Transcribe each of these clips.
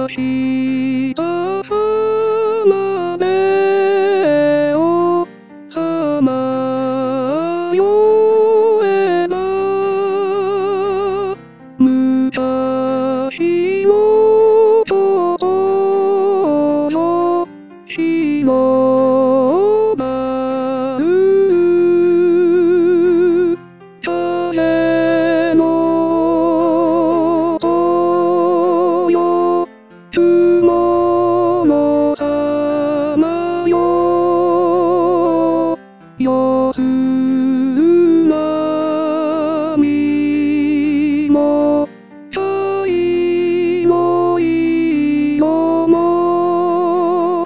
した浜辺をさまよえば昔のことの白バル風の音よ雲のさまよ夜空波も太陽色も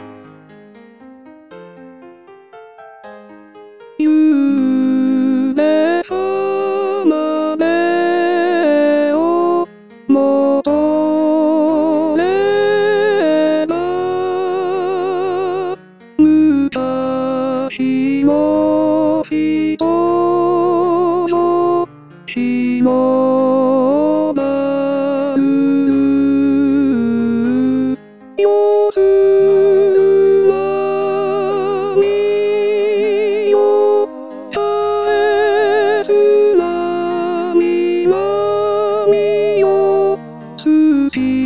夢浜辺を戻れば昔の人の白バル夜空波よ絶えず波よ月